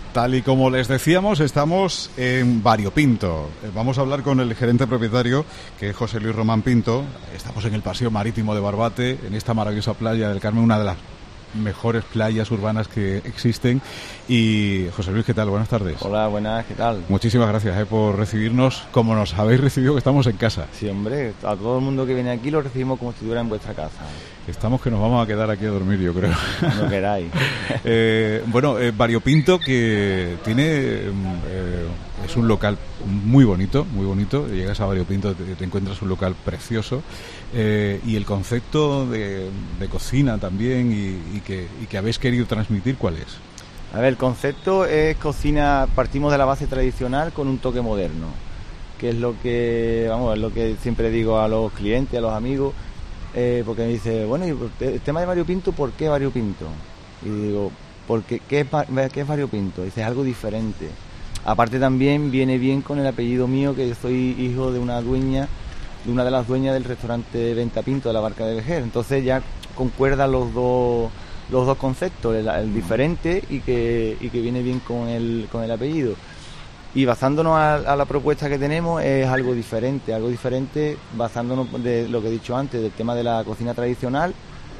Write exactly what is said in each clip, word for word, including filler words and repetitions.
Tal y como les decíamos, estamos en Variopinto. Vamos a hablar con el gerente propietario, que es José Luis Román Pinto. Estamos en el Paseo Marítimo de Barbate, en esta maravillosa playa del Carmen, una de las mejores playas urbanas que existen. Y José Luis, ¿qué tal? Buenas tardes. Hola, buenas, ¿qué tal? Muchísimas gracias eh, por recibirnos como nos habéis recibido, que estamos en casa. Sí, hombre, a todo el mundo que viene aquí lo recibimos como si estuviera en vuestra casa. Estamos que nos vamos a quedar aquí a dormir, yo creo. No queráis. eh, bueno, eh, Variopinto, que tiene eh, es un local muy bonito, muy bonito. Llegas a Variopinto, te, te encuentras un local precioso. Eh, y el concepto de, de cocina también y, y, que, y que habéis querido transmitir, ¿cuál es? A ver, el concepto es cocina, partimos de la base tradicional con un toque moderno, que es lo que, vamos, es lo que siempre digo a los clientes, a los amigos, eh, porque me dice, bueno, y el tema de Variopinto, ¿por qué Variopinto? Y digo, porque ¿qué es, qué es Variopinto? Dice, es algo diferente. Aparte también viene bien con el apellido mío, que soy hijo de una dueña, de una de las dueñas del restaurante Venta Pinto de la Barca de Vejer. Entonces ya concuerdan los dos los dos conceptos, el, el diferente y que y que viene bien con el con el apellido. Y basándonos a, a la propuesta que tenemos es algo diferente, algo diferente basándonos de lo que he dicho antes, del tema de la cocina tradicional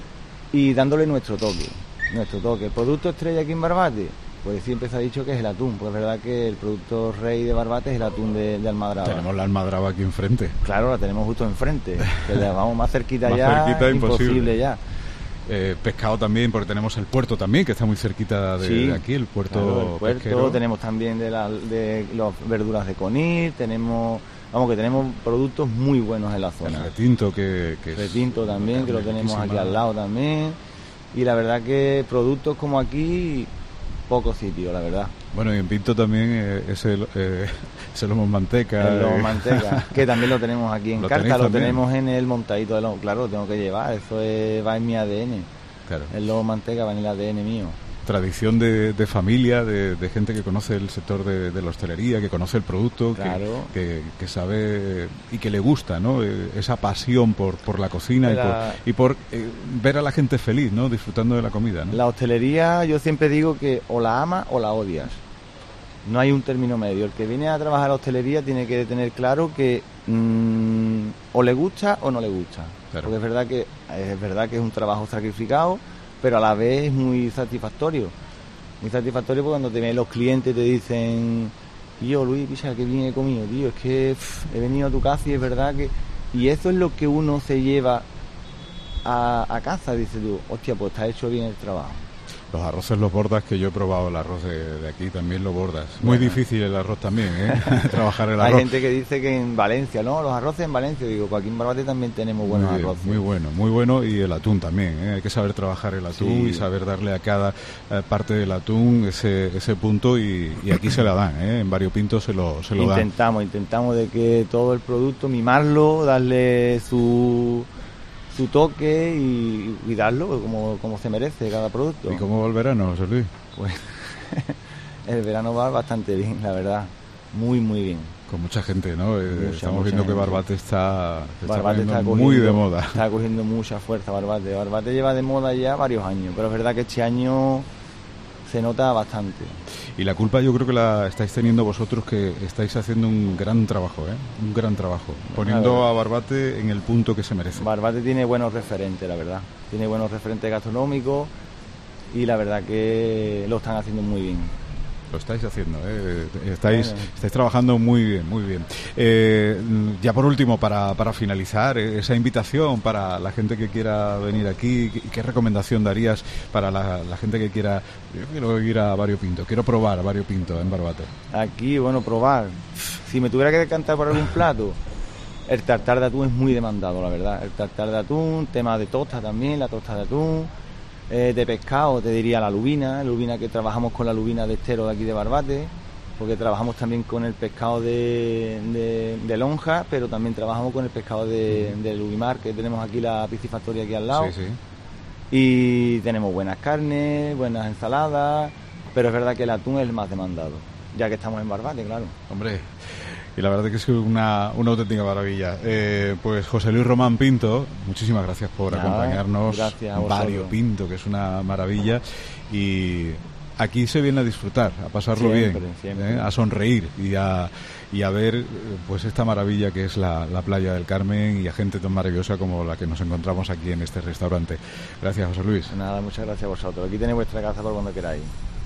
y dándole nuestro toque, nuestro toque. El producto estrella aquí en Barbate, pues siempre se ha dicho que es el atún, pues es verdad que el producto rey de Barbate es el atún de, de Almadraba. Tenemos la Almadraba aquí enfrente. Claro, la tenemos justo enfrente, que la vamos más cerquita más ya, cerquita, imposible, imposible ya. Eh, pescado también, porque tenemos el puerto también, que está muy cerquita de, sí, de aquí, el puerto, claro, el puerto pesquero. Tenemos también de, la, de las verduras de Conil, tenemos, vamos, que tenemos productos muy buenos en la zona. El retinto, que, que retinto es también, que lo tenemos riquísima. Aquí al lado también. Y la verdad que productos como aquí, pocos sitios, la verdad. Bueno, y en Pinto también eh, es el, eh, es el lomo en manteca. El lomo en eh. manteca, que también lo tenemos aquí en ¿Lo Carta, lo también? tenemos en el montadito de lomo. Claro, lo tengo que llevar, eso es, va en mi A D N. Claro. El lomo en manteca va en el A D N mío. Tradición de, de familia, de, de gente que conoce el sector de, de la hostelería, que conoce el producto, claro. que, que, que sabe y que le gusta, ¿no? Esa pasión por, por la cocina la... y por, y por eh, ver a la gente feliz, ¿no? Disfrutando de la comida, ¿no? La hostelería, yo siempre digo que o la amas o la odias. No hay un término medio. El que viene a trabajar a la hostelería tiene que tener claro que mmm, o le gusta o no le gusta. Claro. Porque es verdad que es verdad que es un trabajo sacrificado, pero a la vez es muy satisfactorio. Muy satisfactorio porque cuando te ven los clientes te dicen, tío Luis, picha, qué bien he comido, tío, es que pff, he venido a tu casa y es verdad que... Y eso es lo que uno se lleva a, a casa, dices tú, hostia, pues está hecho bien el trabajo. Los arroces los bordas, que yo he probado el arroz de, de aquí, también lo bordas. Muy bueno. Difícil el arroz también, ¿eh? Trabajar el arroz. Hay gente que dice que en Valencia, ¿no? Los arroces en Valencia, digo, pues aquí en Barbate también tenemos buenos muy, arroces. Muy bueno, muy bueno, y el atún también, ¿eh? Hay que saber trabajar el atún sí. Y saber darle a cada eh, parte del atún ese ese punto y, y aquí se la dan, ¿eh? En Variopinto se lo, se lo intentamos, dan. Intentamos, intentamos de que todo el producto, mimarlo, darle su... su toque y, y darlo como, como se merece cada producto. ¿Y cómo va el verano, José Luis? Pues el verano va bastante bien, la verdad, muy muy bien. Con mucha gente, ¿no? Mucha, Estamos viendo gente. que Barbate está, está, Barbate está cogiendo, muy de moda. Está cogiendo mucha fuerza Barbate. Barbate lleva de moda ya varios años, pero es verdad que este año se nota bastante. Y la culpa yo creo que la estáis teniendo vosotros, que estáis haciendo un gran trabajo, ¿eh? Un gran trabajo, poniendo a Barbate en el punto que se merece. Barbate tiene buenos referentes, la verdad. Tiene buenos referentes gastronómicos y la verdad que lo están haciendo muy bien. Lo estáis haciendo, ¿eh? estáis, bueno. estáis trabajando muy bien, muy bien. Eh, ya por último, para, para finalizar, esa invitación para la gente que quiera venir aquí, ¿qué recomendación darías para la, la gente que quiera, yo quiero ir a Variopinto, quiero probar Variopinto en Barbate? Aquí, bueno, probar. Si me tuviera que decantar por algún plato, el tartar de atún es muy demandado, la verdad. El tartar de atún, tema de tosta también, la tosta de atún. Eh, de pescado te diría la lubina, la lubina que trabajamos con la lubina de estero de aquí de Barbate, porque trabajamos también con el pescado de, de, de lonja, pero también trabajamos con el pescado de, de Lubimar, que tenemos aquí la piscifactoria aquí al lado. Sí, sí. Y tenemos buenas carnes, buenas ensaladas, pero es verdad que el atún es el más demandado, ya que estamos en Barbate, claro. Hombre, y la verdad es que es una, una auténtica maravilla. Eh, pues José Luis Román Pinto, muchísimas gracias por Nada, acompañarnos. Gracias a Variopinto, que es una maravilla. Y aquí se viene a disfrutar, a pasarlo siempre, bien, siempre. ¿eh? A sonreír y a, y a ver pues esta maravilla que es la, la playa del Carmen y a gente tan maravillosa como la que nos encontramos aquí en este restaurante. Gracias, José Luis. Nada, muchas gracias a vosotros. Aquí tenéis vuestra casa por cuando queráis.